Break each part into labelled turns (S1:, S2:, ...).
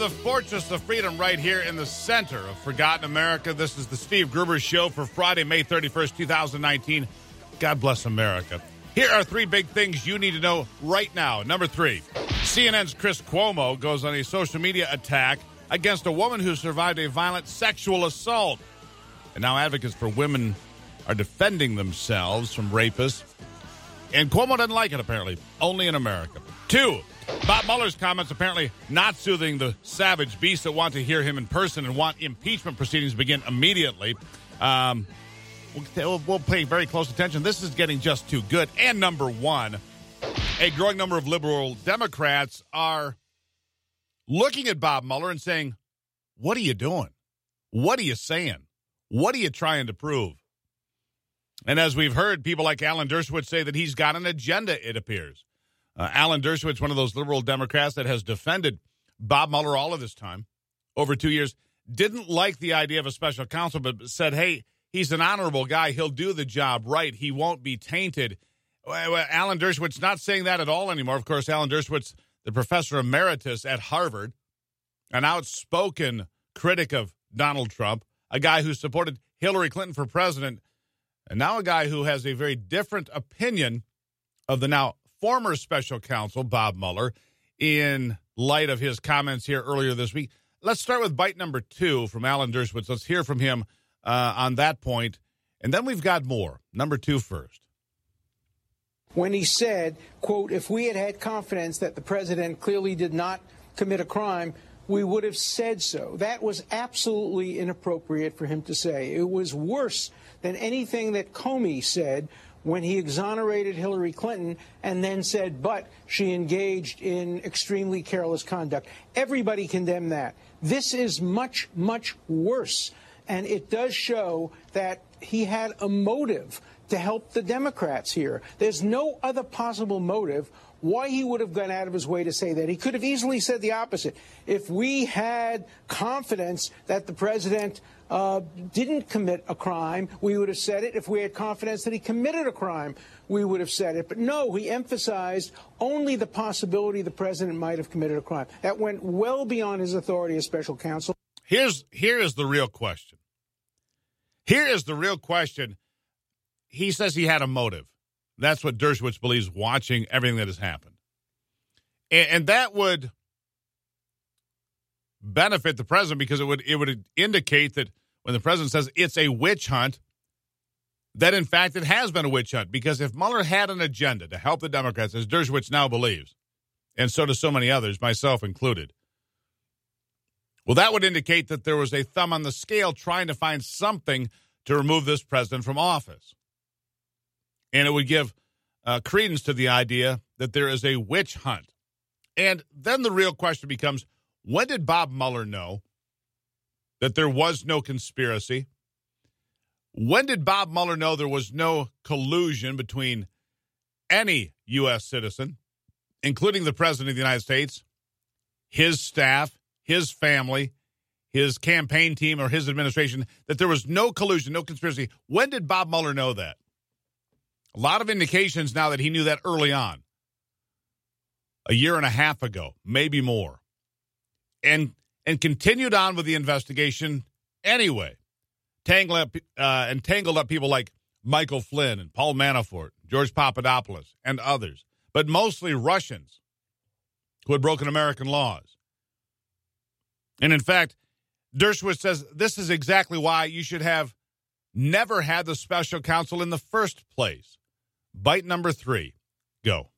S1: the Fortress of Freedom right here in the center of Forgotten America. This is the Steve Gruber Show for Friday, May 31st, 2019. God bless America. Here are three big things you need to know right now. Number three, CNN's Chris Cuomo goes on a social media attack against a woman who survived a violent sexual assault. And now advocates for women are defending themselves from rapists. And Cuomo doesn't like it, apparently. Only in America. Two, Bob Mueller's comments apparently not soothing the savage beasts that want to hear him in person and want impeachment proceedings to begin immediately. We'll pay very close attention. This is getting just too good. And number one, a growing number of liberal Democrats are looking at Bob Mueller and saying, what are you doing? What are you saying? What are you trying to prove? And as we've heard, people like Alan Dershowitz say that he's got an agenda, it appears. Alan Dershowitz, one of those liberal Democrats that has defended Bob Mueller all of this time, over 2 years, didn't like the idea of a special counsel, but said, hey, he's an honorable guy. He'll do the job right. He won't be tainted. Alan Dershowitz not saying that at all anymore. Of course, Alan Dershowitz, the professor emeritus at Harvard, an outspoken critic of Donald Trump, a guy who supported Hillary Clinton for president, and now a guy who has a very different opinion of the now former special counsel, Bob Mueller, in light of his comments here earlier this week. Let's start with bite number two from Alan Dershowitz. Let's hear from him on that point, and then we've got more. Number two first.
S2: When he said, quote, if we had had confidence that the president clearly did not commit a crime, we would have said so. That was absolutely inappropriate for him to say. It was worse than anything that Comey said when he exonerated Hillary Clinton and then said, but she engaged in extremely careless conduct. Everybody condemned that. This is much, much worse. And it does show that he had a motive to help the Democrats here. There's no other possible motive why he would have gone out of his way to say that. He could have easily said the opposite. If we had confidence that the president didn't commit a crime, we would have said it. If we had confidence that he committed a crime, we would have said it. But no, he emphasized only the possibility the president might have committed a crime. That went well beyond his authority as special counsel.
S1: Here is the real question. Here is the real question. He says he had a motive. That's what Dershowitz believes, watching everything that has happened. And that would benefit the president because it would indicate that when the president says it's a witch hunt, that in fact it has been a witch hunt. Because if Mueller had an agenda to help the Democrats, as Dershowitz now believes, and so do so many others, myself included, well, that would indicate that there was a thumb on the scale trying to find something to remove this president from office. And it would give credence to the idea that there is a witch hunt. And then the real question becomes, when did Bob Mueller know that there was no conspiracy? When did Bob Mueller know there was no collusion between any U.S. citizen, including the President of the United States, his staff, his family, his campaign team, or his administration, that there was no collusion, no conspiracy? When did Bob Mueller know that? A lot of indications now that he knew that early on, a year and a half ago, maybe more, and continued on with the investigation anyway, tangled up people like Michael Flynn and Paul Manafort, George Papadopoulos, and others, but mostly Russians who had broken American laws. And in fact, Dershowitz says this is exactly why you should have never had the special counsel in the first place. Bite number three. Go.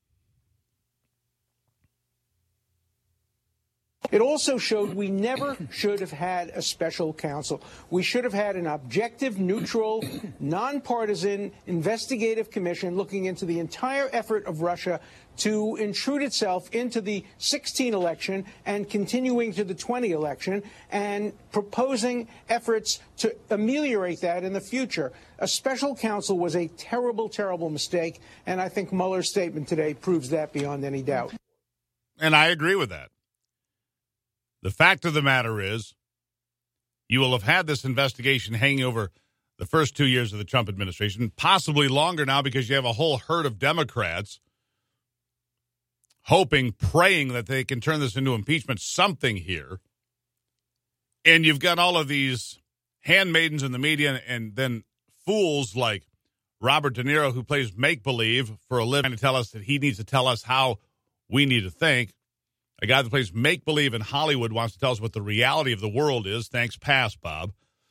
S2: It also showed we never should have had a special counsel. We should have had an objective, neutral, nonpartisan investigative commission looking into the entire effort of Russia to intrude itself into the 2016 election and continuing to the 2020 election and proposing efforts to ameliorate that in the future. A special counsel was a terrible, terrible mistake, and I think Mueller's statement today proves that beyond any doubt.
S1: And I agree with that. The fact of the matter is, you will have had this investigation hanging over the first 2 years of the Trump administration, possibly longer now because you have a whole herd of Democrats hoping, praying that they can turn this into impeachment, something here. And you've got all of these handmaidens in the media and then fools like Robert De Niro, who plays make-believe for a living, to tell us that he needs to tell us how we need to think. A guy that plays make-believe in Hollywood wants to tell us what the reality of the world is. Thanks, pass, Bob.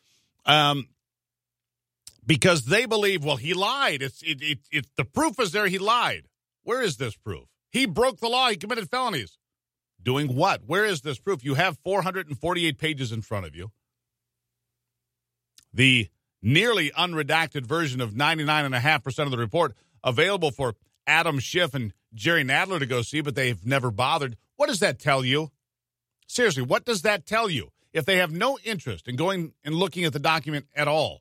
S1: Because they believe, well, he lied. It's the proof is there he lied. Where is this proof? He broke the law. He committed felonies. Doing what? Where is this proof? You have 448 pages in front of you. The nearly unredacted version of 99.5% of the report available for Adam Schiff and Jerry Nadler to go see, but they've never bothered. What does that tell you? Seriously, what does that tell you? If they have no interest in going and looking at the document at all,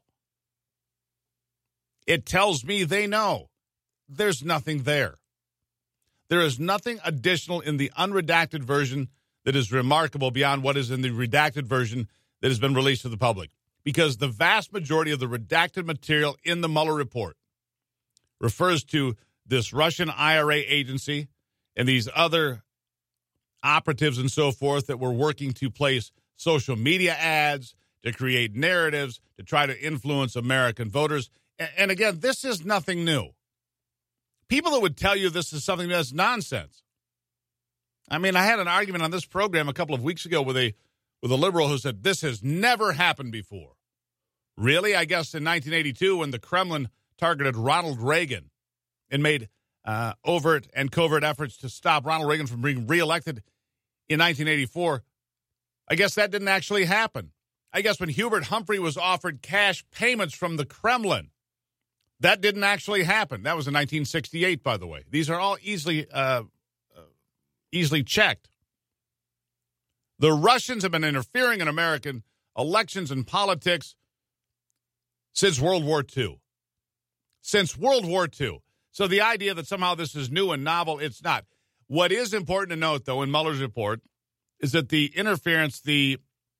S1: it tells me they know there's nothing there. There is nothing additional in the unredacted version that is remarkable beyond what is in the redacted version that has been released to the public. Because the vast majority of the redacted material in the Mueller report refers to this Russian IRA agency and these other operatives and so forth that were working to place social media ads, to create narratives, to try to influence American voters. And again, this is nothing new. People that would tell you this is something that's nonsense. I mean, I had an argument on this program a couple of weeks ago with a liberal who said this has never happened before. Really? I guess in 1982 when the Kremlin targeted Ronald Reagan and made overt and covert efforts to stop Ronald Reagan from being reelected in 1984, I guess that didn't actually happen. I guess when Hubert Humphrey was offered cash payments from the Kremlin, that didn't actually happen. That was in 1968, by the way. These are all easily checked. The Russians have been interfering in American elections and politics since World War II. Since World War II. So the idea that somehow this is new and novel, it's not. What is important to note, though, in Mueller's report is that the interference, the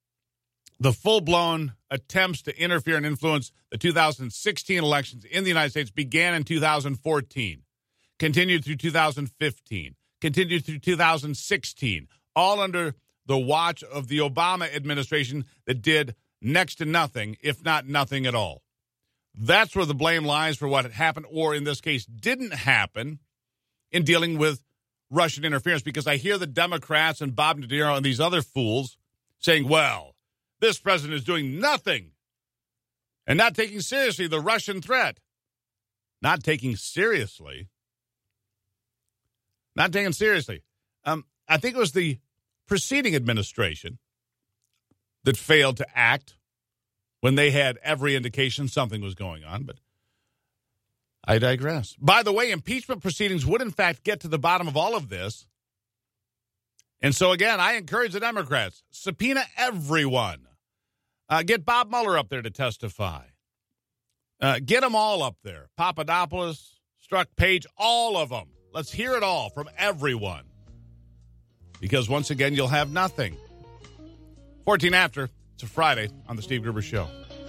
S1: full-blown attempts to interfere and influence the 2016 elections in the United States began in 2014, continued through 2015, continued through 2016, all under the watch of the Obama administration that did next to nothing, if not nothing at all. That's where the blame lies for what had happened, or in this case, didn't happen in dealing with Russian interference, because I hear the Democrats and Bob De Niro and these other fools saying, well, this president is doing nothing and not taking seriously the Russian threat. Not taking seriously. I think it was the preceding administration that failed to act when they had every indication something was going on, but I digress. By the way, impeachment proceedings would, in fact, get to the bottom of all of this. And so, again, I encourage the Democrats, subpoena everyone. Get Bob Mueller up there to testify. Get them all up there. Papadopoulos, Strzok, Page, all of them. Let's hear it all from everyone. Because, once again, you'll have nothing. 14 after. It's a Friday on the Steve Gruber Show.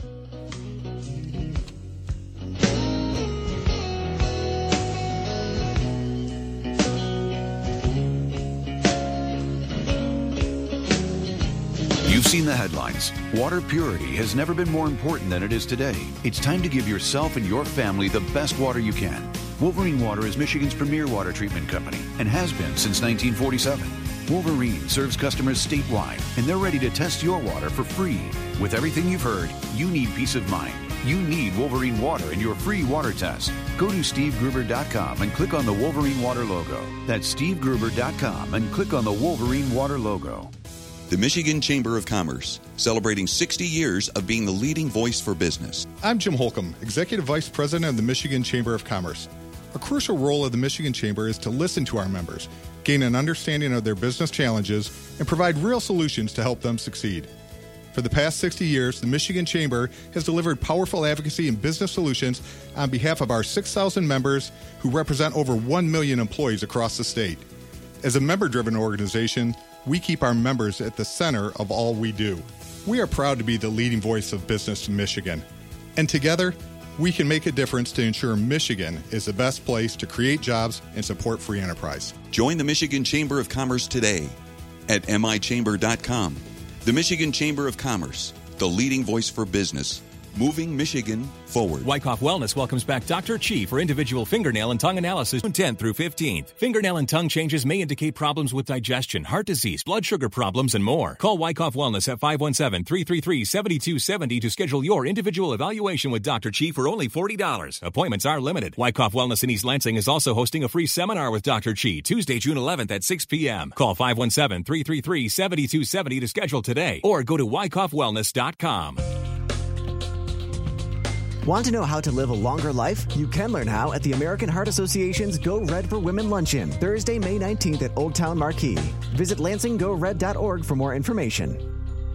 S3: You've seen the headlines. Water purity has never been more important than it is today. It's time to give yourself and your family the best water you can. Wolverine Water is Michigan's premier water treatment company and has been since 1947. Wolverine serves customers statewide, and they're ready to test your water for free. With everything you've heard, you need peace of mind. You need Wolverine Water in your free water test. Go to SteveGruber.com and click on the Wolverine Water logo. That's SteveGruber.com and click on the Wolverine Water logo.
S4: The Michigan Chamber of Commerce, celebrating 60 years of being the leading voice for business.
S5: I'm Jim Holcomb, Executive Vice President of the Michigan Chamber of Commerce. A crucial role of the Michigan Chamber is to listen to our members, gain an understanding of their business challenges, and provide real solutions to help them succeed. For the past 60 years, the Michigan Chamber has delivered powerful advocacy and business solutions on behalf of our 6,000 members who represent over 1 million employees across the state. As a member-driven organization, we keep our members at the center of all we do. We are proud to be the leading voice of business in Michigan. And together, we can make a difference to ensure Michigan is the best place to create jobs and support free enterprise.
S4: Join the Michigan Chamber of Commerce today at michamber.com. The Michigan Chamber of Commerce, the leading voice for business, moving Michigan forward.
S6: Wyckoff Wellness welcomes back Dr. Chi for individual fingernail and tongue analysis June 10th through 15th. Fingernail and tongue changes may indicate problems with digestion, heart disease, blood sugar problems, and more. Call Wyckoff Wellness at 517-333-7270 to schedule your individual evaluation with Dr. Chi for only $40. Appointments are limited. Wyckoff Wellness in East Lansing is also hosting a free seminar with Dr. Chi Tuesday, June 11th at 6 p.m. Call 517-333-7270 to schedule today or go to wyckoffwellness.com.
S7: Want to know how to live a longer life? You can learn how at the American Heart Association's Go Red for Women Luncheon, Thursday, May 19th at Old Town Marquee. Visit lansinggored.org for more information.